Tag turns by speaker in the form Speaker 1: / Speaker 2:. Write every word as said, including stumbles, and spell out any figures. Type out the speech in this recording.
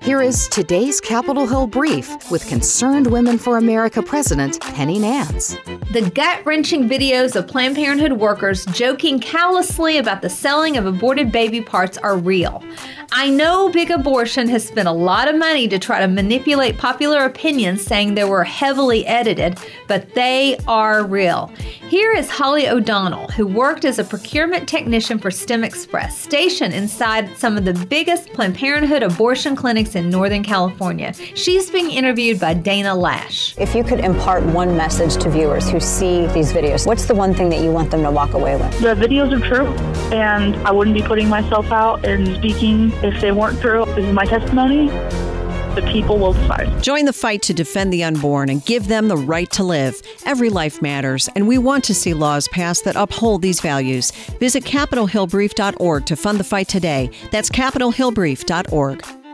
Speaker 1: Here is today's Capitol Hill Brief with Concerned Women for America President Penny Nance.
Speaker 2: The gut-wrenching videos of Planned Parenthood workers joking callously about the selling of aborted baby parts are real. I know Big Abortion has spent a lot of money to try to manipulate popular opinions saying they were heavily edited, but they are real. Here is Holly O'Donnell, who worked as a procurement technician for STEM Express, stationed inside some of the biggest Planned Parenthood abortion clinics in Northern California. She's being interviewed by Dana Lash.
Speaker 3: If you could impart one message to viewers who see these videos, what's the one thing that you want them to walk away with?
Speaker 4: The videos are true, and I wouldn't be putting myself out and speaking if they weren't true. This is my testimony. The people will decide.
Speaker 5: Join the fight to defend the unborn and give them the right to live. Every life matters, and we want to see laws passed that uphold these values. Visit capitol hill brief dot org to fund the fight today. That's capitol hill brief dot org.